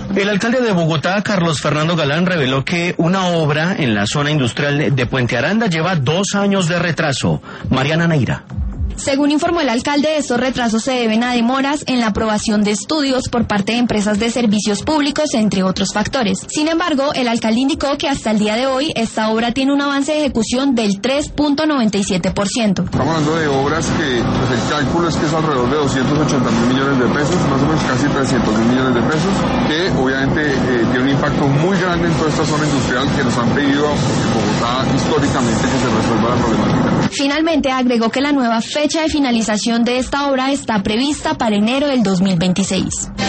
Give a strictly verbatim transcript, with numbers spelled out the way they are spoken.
El alcalde de Bogotá, Carlos Fernando Galán, reveló que una obra en la zona industrial de Puente Aranda lleva dos años de retraso. Mariana Neira. Según informó el alcalde, estos retrasos se deben a demoras en la aprobación de estudios por parte de empresas de servicios públicos, entre otros factores. Sin embargo, el alcalde indicó que hasta el día de hoy esta obra tiene un avance de ejecución del tres punto noventa y siete por ciento. Estamos hablando de obras que pues el cálculo es que es alrededor de doscientos ochenta mil millones de pesos, más o menos casi trescientos mil millones de pesos, que obviamente eh, tiene un impacto muy grande en toda esta zona industrial que nos han pedido en Bogotá históricamente que se resuelva la problemática. Finalmente agregó que la nueva fecha de finalización de esta obra está prevista para enero del dos mil veintiséis.